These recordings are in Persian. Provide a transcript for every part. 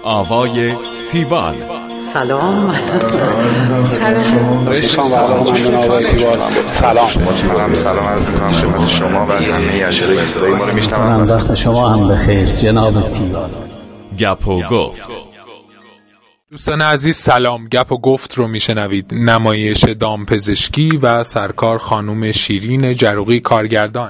آوای تیوال. سلام. سلام عرض می‌کنم خدمت شما و همه اجرای صدای ما رو میشنوند. وقت شما هم بخیر جناب تیوال. گپ و گفت. دوستان عزیز سلام. گپ و گفت رو میشنوید. نمایش دامپزشکی و سرکار خانم شیرین جروقی کارگردان.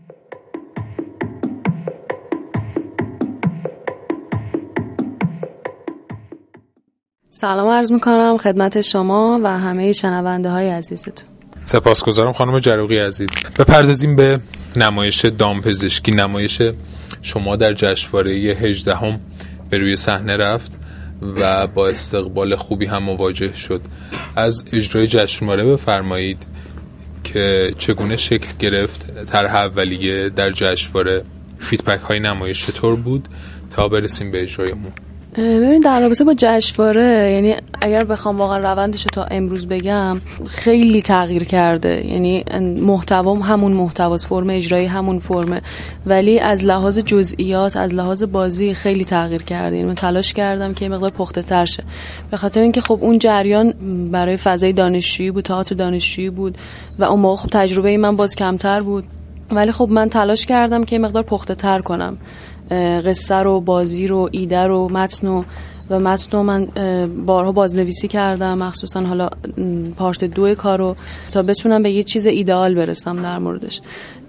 سلام عرض میکنم خدمت شما و همه شنونده های عزیزتون. سپاسگزارم خانم جروقی عزیز. بپردازیم به نمایش دامپزشکی. نمایش شما در جشنواره 18 به روی صحنه رفت و با استقبال خوبی هم مواجه شد. از اجرای جشنواره بفرمایید که چگونه شکل گرفت طرح اولیه در جشنواره، فیدبک های نمایش چطور بود تا برسیم به اجرایمون. ببینید در رابطه با جشنواره، یعنی اگر بخوام واقعا روندش رو تا امروز بگم خیلی تغییر کرده. یعنی محتوام همون محتواست، فرم اجرایی همون فرمه، ولی از لحاظ جزئیات، از لحاظ بازی خیلی تغییر کرده. یعنی من تلاش کردم که مقدار پخته تر شه، به خاطر اینکه خب اون جریان برای فضای دانشجویی بود، تئاتر دانشجویی بود و اون موقع خب تجربه من باز کمتر بود، ولی خب من تلاش کردم که مقدار پخته تر کنم قصه رو، بازی رو، ایده رو، متن رو من بارها بازنویسی کردم، مخصوصا حالا پارت 2 کارو، تا بتونم به یه چیز ایدئال برسم در موردش.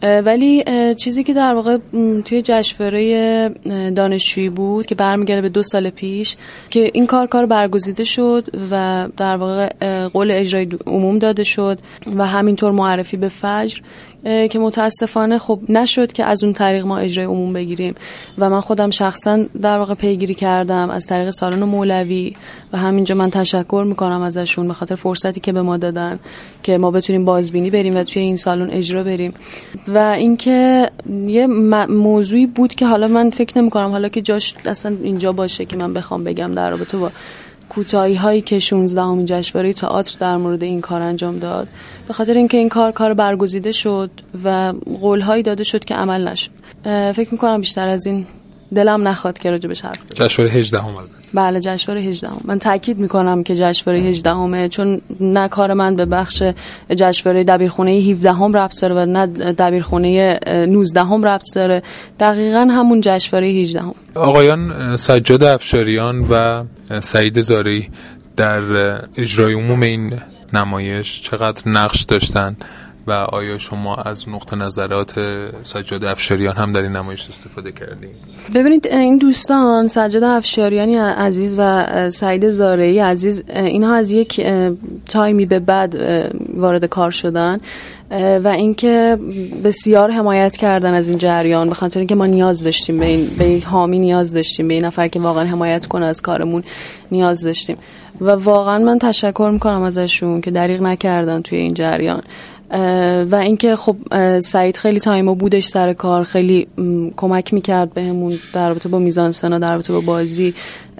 ولی چیزی که در واقع توی جشنواره دانشجویی بود که برمیگرده به 2 سال پیش که این کار برگزیده شد و در واقع قول اجرای عموم داده شد و همینطور معرفی به فجر که متاسفانه خب نشد که از اون طریق ما اجرای عموم بگیریم و من خودم شخصا در واقع پیگیری کردم از طریق سالن مولوی و همینجا من تشکر میکنم ازشون به خاطر فرصتی که به ما دادن که ما بتونیم بازبینی بریم و توی این سالن اجرا بریم. و اینکه یه موضوعی بود که حالا من فکر نمیکنم حالا که جاش اصلا اینجا باشه که من بخوام بگم در رابطه با کوتاهی هایی که 16 جشنواره تئاتر در مورد این کار انجام داد، به خاطر اینکه این کار برگزیده شد و قول هایی داده شد که عمل نشد. فکر میکنم بیشتر از این دلم نخواد که راجع بهش حرف بزنم. جشنواره 18 بله جشنواره 18 من تاکید میکنم که جشنواره 18 چون نه کار من به بخش جشنواره دبیرخونه 17 ربط داره و نه دبیرخونه 19 ربط داره، دقیقاً همون جشنواره 18. آقایان سجاد افشاریان و سعید زارعی در اجرای عموم این نمایش چقدر نقش داشتن و آیا شما از نقطه نظرات سجاد افشاریان هم در این نمایش استفاده کردین؟ ببینید این دوستان سجاد افشاریانی عزیز و سعید زارعی عزیز، اینها از یک تایمی به بعد وارد کار شدن و اینکه بسیار حمایت کردن از این جریان، به خاطر اینکه ما نیاز داشتیم به یک حامی، نیاز داشتیم به این نفر که واقعا حمایت کنه از کارمون، نیاز داشتیم و واقعا من تشکر میکنم ازشون که دریغ نکردن توی این جریان. و اینکه خب سعید خیلی تایما بودش سر کار، خیلی کمک میکرد بهمون در رابطه با میزانسنا، در رابطه با بازی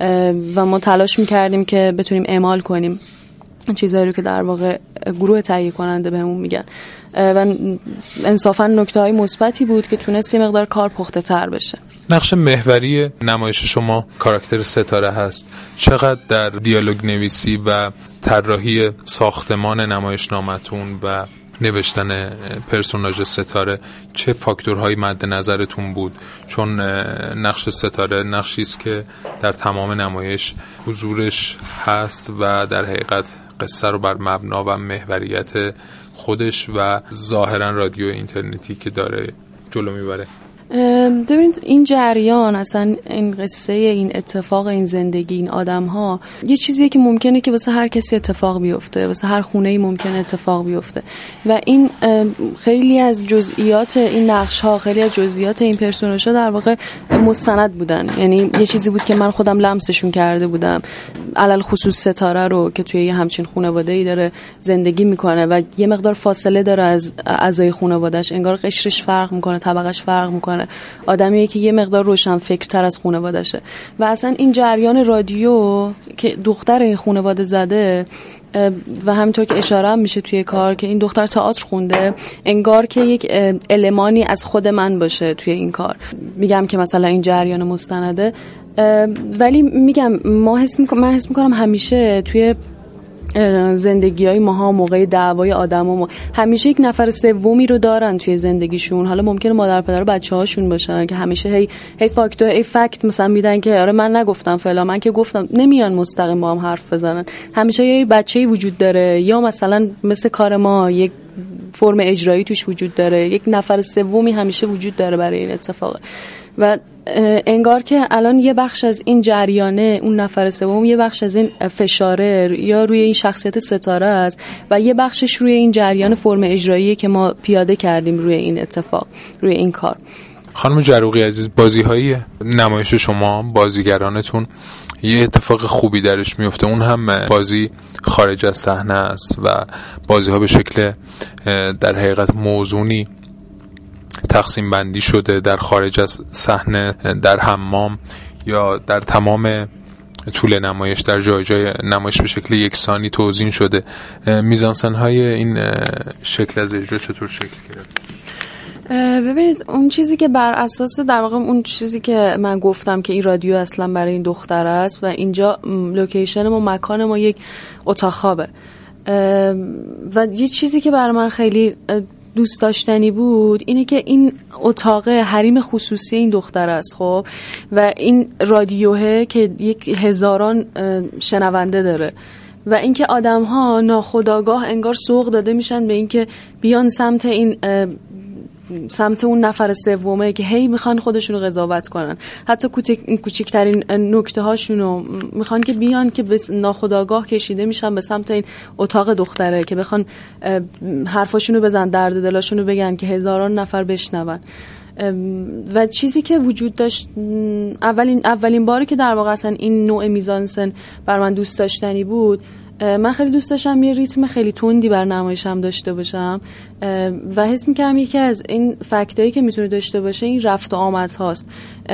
و ما تلاش میکردیم که بتونیم اعمال کنیم چیزایی رو که در واقع گروه تهیه کننده بهمون میگن و انصافا نکته‌های مثبتی بود که تونست یه مقدار کار پخته تر بشه. نقش محوری نمایش شما کاراکتر ستاره هست. چقدر در دیالوگ نویسی و طراحی ساختمان نمایشنامه‌تون و نوشتن پرسوناژ ستاره چه فاکتورهایی مد نظرتون بود؟ چون نقش ستاره نقشی است که در تمام نمایش حضورش هست و در حقیقت قصه رو بر مبنا و محوریت خودش و ظاهرا رادیو اینترنتی که داره جلو میبره. ببینید این جریان، اصلا این قصه، این اتفاق، این زندگی، این آدم ها یه چیزیه که ممکنه که واسه هر کسی اتفاق بیفته، واسه هر خونه‌ای ممکنه اتفاق بیفته و این خیلی از جزئیات این نقش ها، خیلی از جزئیات این پرسوناژها در واقع مستند بودن. یعنی یه چیزی بود که من خودم لمسشون کرده بودم، علل خصوص ستاره رو که توی یه همچین خانواده‌ای داره زندگی میکنه و یه مقدار فاصله داره از اعضای خانواده‌اش، انگار قشرش فرق میکنه، طبقش فرق میکنه میکنه، آدمیه که یه مقدار روشن فکرتر از خانواده‌شه. و اصلا این جریان رادیو که دختر این خانواده زده و همینطور که اشاره هم میشه توی کار که این دختر تئاتر خونده، انگار که یک المانی از خود من باشه توی این کار. میگم که مثلا این جریان مستنده، ولی میگم من حس میکنم همیشه توی زندگی‌های ماها موقع دعوای آدما همیشه یک نفر سومی رو دارن توی زندگیشون. حالا ممکنه مادر پدر و بچه‌هاشون باشن که همیشه هی فکت مثلا میدن که آره من نگفتم فلان، من که گفتم، نمیان مستقیم با هم حرف بزنن. همیشه یه بچه‌ای وجود داره یا مثلا مثل کار ما یک فرم اجرایی توش وجود داره، یک نفر سومی همیشه وجود داره برای این اتفاق. و انگار که الان یه بخش از این جریانه، اون نفر سوم، یه بخش از این فشاره یا روی این شخصیت ستاره است و یه بخشش روی این جریان فرم اجرایی که ما پیاده کردیم روی این اتفاق، روی این کار. خانم جروقی عزیز، بازی‌های نمایش شما، بازیگرانتون یه اتفاق خوبی درش میفته، اون هم بازی خارج از صحنه است و بازی‌ها به شکل در حقیقت موزونی تقسیم بندی شده در خارج از صحنه، در حمام یا در تمام طول نمایش، در جای نمایش به شکل یکسانی توزیع شده. میزانسن‌های این شکل از اجرا چطور شکل گرفت؟ ببینید، اون چیزی که بر اساس در واقع اون چیزی که من گفتم که این رادیو اصلا برای این دختر است و اینجا لوکیشن ما، مکان ما یک اتاق خوابه و یه چیزی که برای من خیلی دوست داشتنی بود اینه که این اتاق حریم خصوصی این دختر است، خب، و این رادیوه که یک هزاران شنونده داره و اینکه آدم‌ها ناخودآگاه انگار سوق داده میشن به اینکه بیان سمت اون نفر سومه که هی میخوان خودشونو قضاوت کنن، حتی کوچکترین نکته هاشونو میخوان که بیان که ناخودآگاه کشیده میشن به سمت این اتاق دختره که بخوان حرفاشونو بزن، درد دلاشونو بگن که هزاران نفر بشنون. و چیزی که وجود داشت، اولین باری که در واقع اصلا این نوع میزانسن بر من دوست داشتنی بود، من خیلی دوست داشتم یه ریتم خیلی تندی بر نمایشم داشته باشم و حس می‌کردم یکی از این فکتایی که میتونه داشته باشه این رفت و آمد هاست،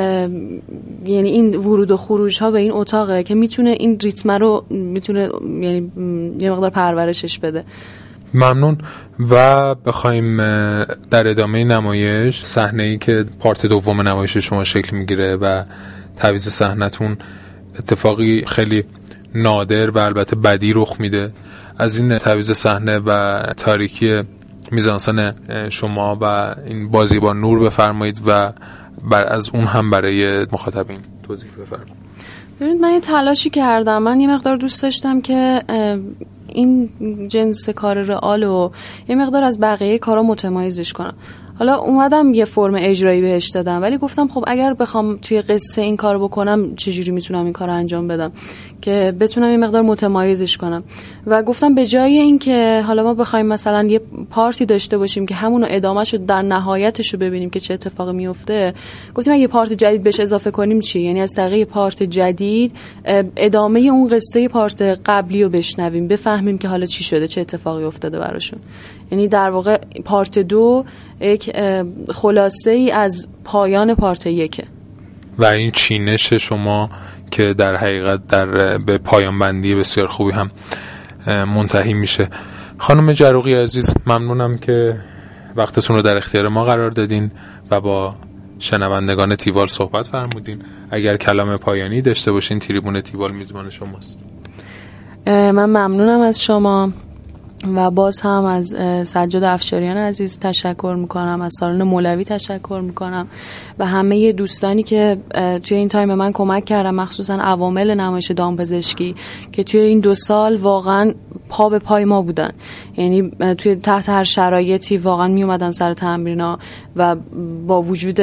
یعنی این ورود و خروج ها به این اتاقه که میتونه این ریتم رو میتونه یعنی یه مقدار پرورشش بده. ممنون. و بخوایم در ادامه نمایش، صحنه‌ای که پارت دوم نمایش شما شکل میگیره و تعویض صحنتون اتفاقی خیلی نادر و البته بدی رخ میده، از این تعویض صحنه و تاریکی میزانسن شما و این بازی با نور بفرمایید و از اون هم برای مخاطبین توضیح بفرمایید. ببینید، من یه تلاشی کردم، من یه مقدار دوست داشتم که این جنس کار رئالو یه مقدار از بقیه کارا متمایزش کنم. حالا اومدم یه فرم اجرایی بهش دادم، ولی گفتم خب اگر بخوام توی قصه این کارو بکنم چجوری میتونم این کارو انجام بدم که بتونم یه مقدار متمایزش کنم. و گفتم به جای این که حالا ما بخوایم مثلا یه پارتی داشته باشیم که همونو ادامهشو در نهایتشو ببینیم که چه اتفاقی میفته، گفتیم اگه پارت جدید بهش اضافه کنیم چی؟ یعنی از طریق پارت جدید ادامه اون قصه پارت قبلی رو بشنویم، بفهمیم که حالا چی شده، چه اتفاقی افتاده براشون. یعنی در واقع پارت 2 یک خلاصه ای از پایان پارت 1 و این چینش شما که در حقیقت به پایان بندی بسیار خوبی هم منتهی میشه. خانم جروقی عزیز، ممنونم که وقتتون رو در اختیار ما قرار دادین و با شنوندگان تیوال صحبت فرمودین. اگر کلام پایانی داشته باشین، تریبون تیوال میزبان شماست. من ممنونم از شما و باز هم از سجاد افشاریان عزیز تشکر میکنم، از سالن مولوی تشکر میکنم و همه دوستانی که توی این تایم من کمک کردن، مخصوصا عوامل نمایش دامپزشکی که توی این 2 سال واقعا پا به پای ما بودن. یعنی توی تحت هر شرایطی واقعا می اومدن سر تمرینا و با وجود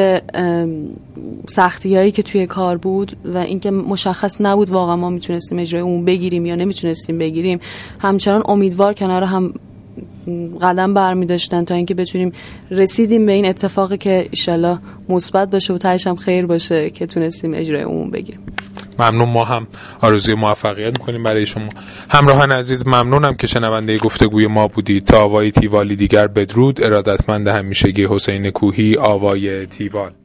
سختیایی که توی کار بود و اینکه مشخص نبود واقعا ما میتونستیم اجرای اون بگیریم یا نمیتونستیم بگیریم، همچنان امیدوار کنار هم قدم برمی داشتن تا اینکه بتونیم رسیدیم به این اتفاقی که انشالله مثبت باشه و تهش هم خیر باشه که تونستیم اجرای عموم بگیریم. ممنون. ما هم آرزوی موفقیت میکنیم برای شما. همراهان عزیز، ممنونم که شنونده گفتگوی ما بودید. تا آوای تیوالی دیگر بدرود. ارادتمند همیشگی حسین کوهی، آوای تیوال.